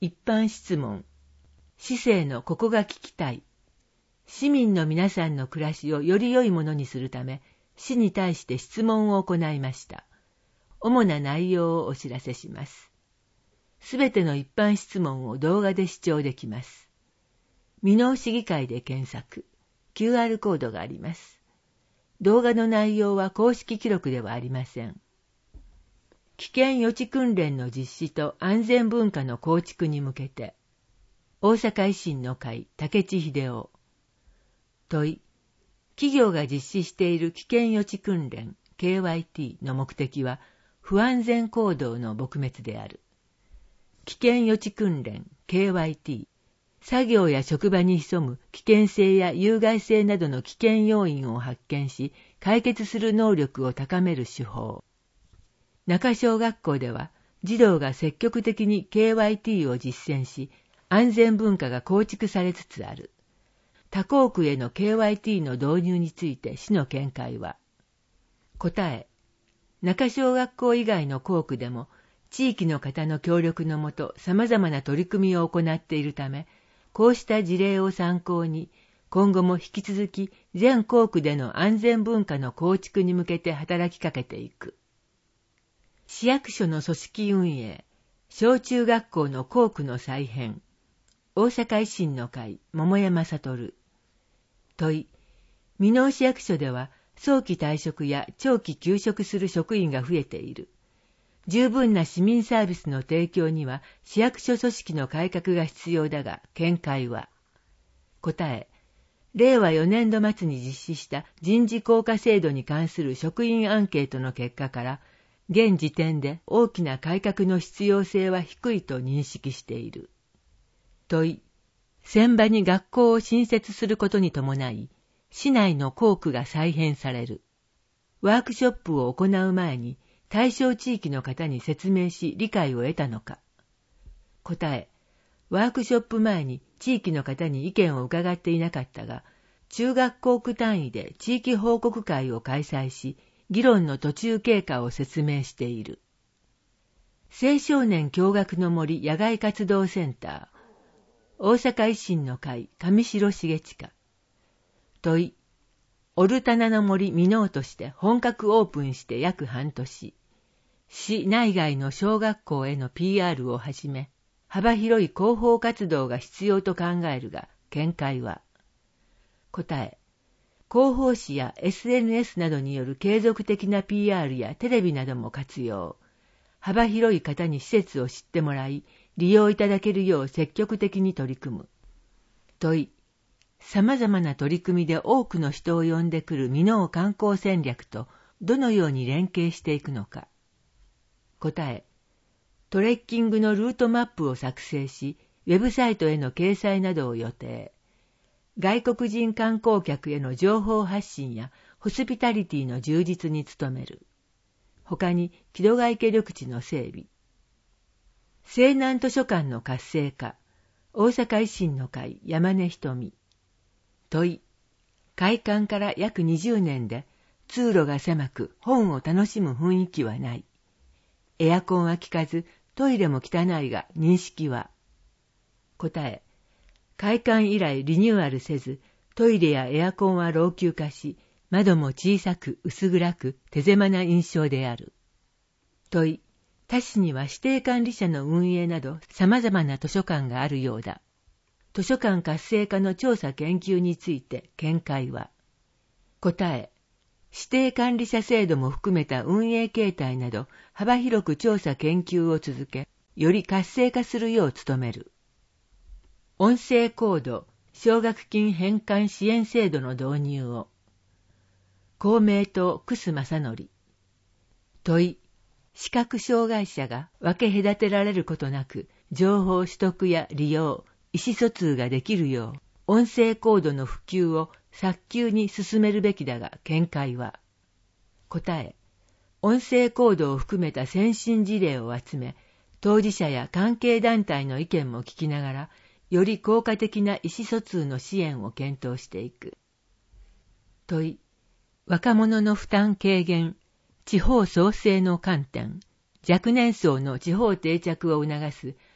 一般質問。市政のここが聞きたい。市民の皆さんの暮らしをより良いものにするため、市に対して質問を行いました。主な内容をお知らせします。すべての一般質問を動画で視聴できます。箕面市議会で検索。QR コードがあります。動画の内容は公式記録ではありません。危険予知訓練の実施と安全文化の構築に向けて、大阪維新の会武智秀夫。問い。企業が実施している危険予知訓練 KYT の目的は不安全行動の撲滅である。危険予知訓練 KYT、作業や職場に潜む危険性や有害性などの危険要因を発見し、解決する能力を高める手法。中小学校では、児童が積極的に KYT を実践し、安全文化が構築されつつある。他校区への KYT の導入について市の見解は、答え。中小学校以外の校区でも、地域の方の協力のもと様々な取り組みを行っているため、こうした事例を参考に、今後も引き続き全校区での安全文化の構築に向けて働きかけていく。市役所の組織運営、小中学校の校区の再編、大阪維新の会、桃山悟。問い。箕面市役所では早期退職や長期休職する職員が増えている。十分な市民サービスの提供には市役所組織の改革が必要だが、見解は。答え。令和4年度末に実施した人事効果制度に関する職員アンケートの結果から、現時点で大きな改革の必要性は低いと認識している。問い。船場に学校を新設することに伴い、市内の校区が再編される。ワークショップを行う前に、対象地域の方に説明し理解を得たのか。答え。ワークショップ前に地域の方に意見を伺っていなかったが、中学校区単位で地域報告会を開催し、議論の途中経過を説明している。青少年共学の森野外活動センター、大阪維新の会上白重親。問い。オルタナの森箕面として本格オープンして約半年。市内外の小学校への PR をはじめ、幅広い広報活動が必要と考えるが、見解は。答え。広報誌や SNS などによる継続的な PR やテレビなども活用。幅広い方に施設を知ってもらい、利用いただけるよう積極的に取り組む。問い。様々な取り組みで多くの人を呼んでくる箕面観光戦略とどのように連携していくのか。答え。トレッキングのルートマップを作成し、ウェブサイトへの掲載などを予定。外国人観光客への情報発信やホスピタリティの充実に努める。他に、木戸ヶ池緑地の整備。西南図書館の活性化。大阪維新の会山根瞳。問い。開館から約20年で通路が狭く本を楽しむ雰囲気はない。エアコンは効かずトイレも汚いが認識は。答え。開館以来リニューアルせずトイレやエアコンは老朽化し窓も小さく薄暗く手狭な印象である。問い。他市には指定管理者の運営など様々な図書館があるようだ。図書館活性化の調査研究について見解は。答え。指定管理者制度も含めた運営形態など幅広く調査研究を続け、より活性化するよう努める。音声コード、奨学金返還支援制度の導入を。公明党楠正則。問い。視覚障害者が分け隔てられることなく、情報取得や利用、意思疎通ができるよう、音声コードの普及を早急に進めるべきだが、見解は。答え。音声コードを含めた先進事例を集め、当事者や関係団体の意見も聞きながら、より効果的な意思疎通の支援を検討していく。問い。若者の負担軽減、地方創生の観点、若年層の地方定着を促す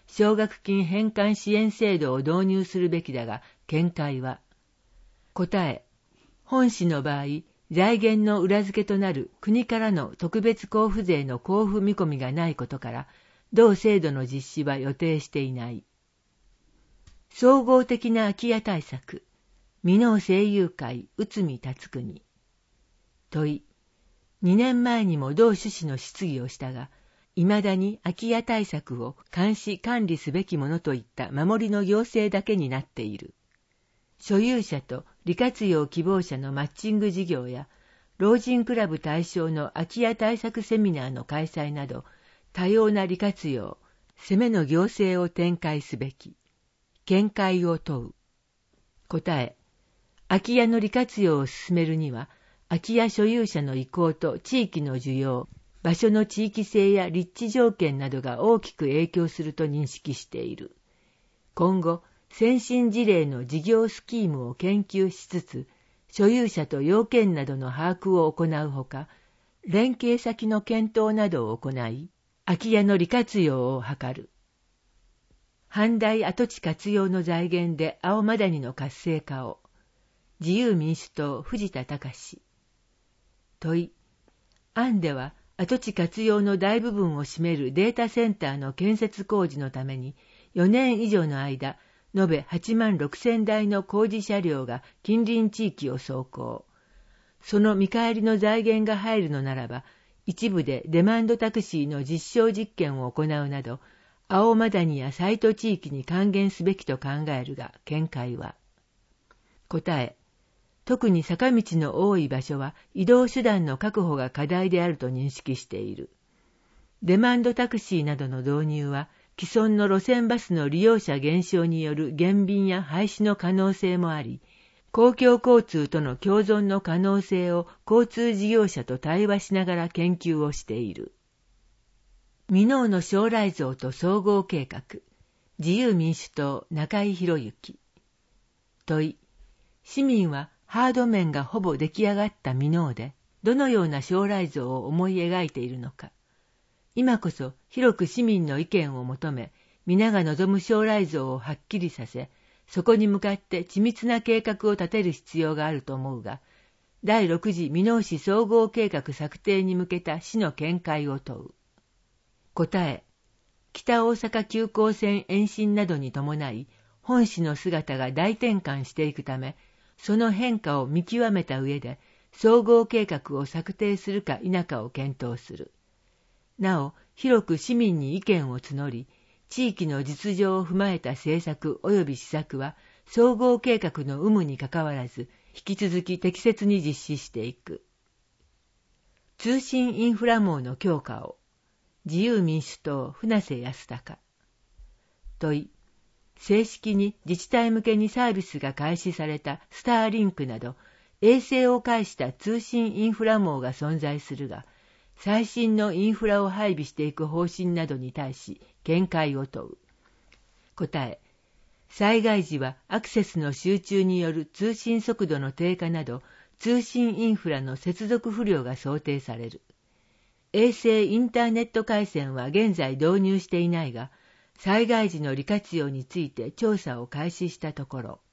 奨学金返還支援制度を導入するべきだが、見解は。答え、本市の場合、財源の裏付けとなる国からの特別交付税の交付見込みがないことから、同制度の実施は予定していない。総合的な空き家対策、箕面政友会内海達国。問い、2年前にも同趣旨の質疑をしたが、未だに空き家対策を監視管理すべきものといった守りの行政だけになっている。所有者と利活用希望者のマッチング事業や、老人クラブ対象の空き家対策セミナーの開催など、多様な利活用、攻めの行政を展開すべき。見解を問う。答え、空き家の利活用を進めるには、空き家所有者の意向と地域の需要、場所の地域性や立地条件などが大きく影響すると認識している。今後、先進事例の事業スキームを研究しつつ、所有者と要件などの把握を行うほか、連携先の検討などを行い、空き家の利活用を図る。阪大跡地活用の財源で青マダニの活性化を。自由民主党藤田隆。問い、案では跡地活用の大部分を占めるデータセンターの建設工事のために4年以上の間、延べ8万6000台の工事車両が近隣地域を走行。その見返りの財源が入るのならば、一部でデマンドタクシーの実証実験を行うなど、青マダニやサイト地域に還元すべきと考えるが、見解は。答え、特に坂道の多い場所は移動手段の確保が課題であると認識している。デマンドタクシーなどの導入は、既存の路線バスの利用者減少による減便や廃止の可能性もあり、公共交通との共存の可能性を交通事業者と対話しながら研究をしている。箕面の将来像と総合計画、自由民主党中井博之。問い、市民はハード面がほぼ出来上がった箕面で、どのような将来像を思い描いているのか。今こそ広く市民の意見を求め、皆が望む将来像をはっきりさせ、そこに向かって緻密な計画を立てる必要があると思うが、第6次箕面市総合計画策定に向けた市の見解を問う。答え、北大阪急行線延伸などに伴い、本市の姿が大転換していくため、その変化を見極めた上で、総合計画を策定するか否かを検討する。なお、広く市民に意見を募り、地域の実情を踏まえた政策及び施策は、総合計画の有無にかかわらず、引き続き適切に実施していく。通信インフラ網の強化を。自由民主党船瀬康隆。問い、正式に自治体向けにサービスが開始されたスターリンクなど、衛星を介した通信インフラ網が存在するが、最新のインフラを配備していく方針などに対し見解を問う。答え、災害時はアクセスの集中による通信速度の低下など通信インフラの接続不良が想定される。衛星インターネット回線は現在導入していないが、災害時の利活用について調査を開始したところ、